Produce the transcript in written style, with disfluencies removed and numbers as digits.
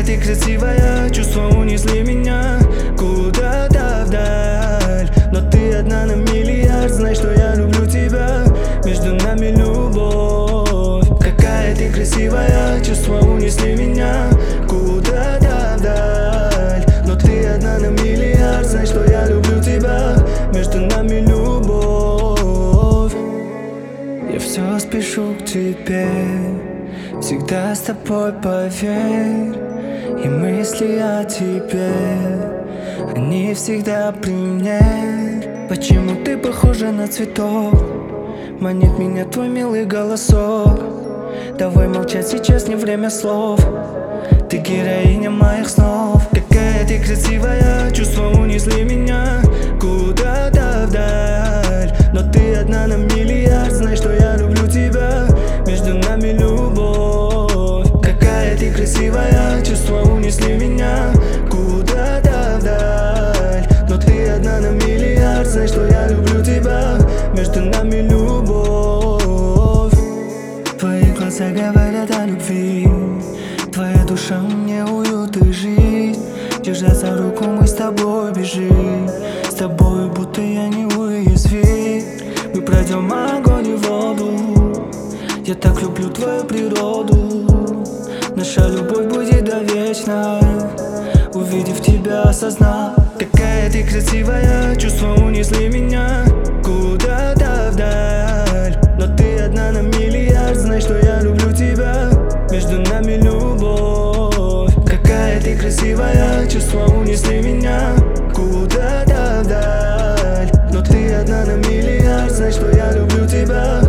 ты красивая, чувства унесли меня куда-то вдаль. Но ты одна на миллиард, знай, что я люблю тебя. Между нами любовь. Какая ты красивая, чувства унесли меня куда-то вдаль. Но ты одна на миллиард, знай, что я люблю тебя. Между нами любовь. Я все спешу к тебе, всегда с тобой, поверь. И мысли о тебе, они всегда при мне. Почему ты похожа на цветок? Манит меня твой милый голосок. Давай молчать, сейчас не время слов. Ты героиня моих снов. Какая ты красивая, чувства унесли меня куда-то вдаль. Но ты одна на миллиард, знай, что я люблю тебя. Между нами любовь. Какая ты красивая, чувства унесли меня куда-то вдаль. Но ты одна на миллиард, знай, что я люблю тебя. Между нами любовь. Твои глаза говорят о любви, твоя душа мне уют и жизнь. Держа за руку мы с тобой бежим, с тобой будто я не уязвим. Мы пройдем огонь и воду, я так люблю твою природу. Наша любовь будет довечна, увидев тебя, осознав. Какая ты красивая, чувства унесли меня куда-то вдаль. Но ты одна на миллиард, знай, что я люблю тебя. Между нами любовь. Какая ты красивая, чувства унесли меня куда-то вдаль. Но ты одна на миллиард, знай, что я люблю тебя.